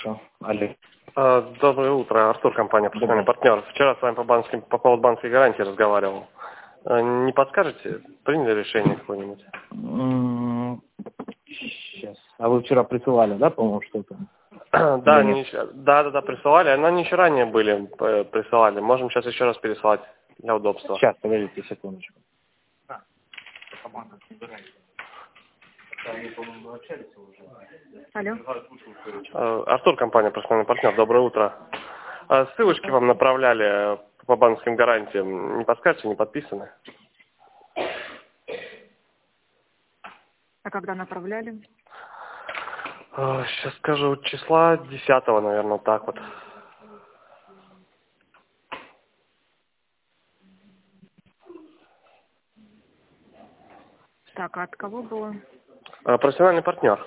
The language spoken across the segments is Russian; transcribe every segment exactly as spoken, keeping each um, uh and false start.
Алло. А, Доброе утро, Артур, компания «Профессиональный партнер». Вчера с вами по, банковским, по поводу банковской гарантии разговаривал. А, Не подскажете, приняли решение какое-нибудь? Сейчас. А вы вчера присылали, да, по-моему, что-то? Да, Или они, нет? еще- да, да, да, присылали, но они еще ранее были, э, присылали. Можем сейчас еще раз пересылать для удобства. Сейчас, подождите секундочку. Алло. Э, Артур, компания «Профессиональный партнер», доброе утро. А, Ссылочки вам направляли э, по банковским гарантиям. Не подскажете, не подписаны? А когда направляли? Сейчас скажу, числа десятого, наверное, так вот. Так, а от кого было? Э, Профессиональный партнер.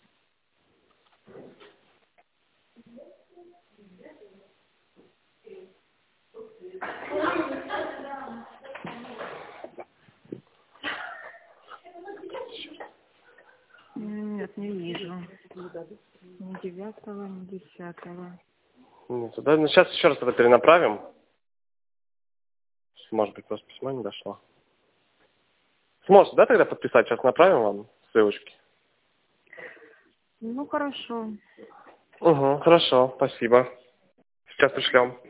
Нет, не вижу. Ни девятого, ни десятого. Нет, да, ну, сейчас еще раз это перенаправим. Может быть, просто письмо не дошло. Сможете, да, тогда подписать? Сейчас направим вам ссылочки. Ну, хорошо. Угу, хорошо, спасибо. Сейчас пришлем.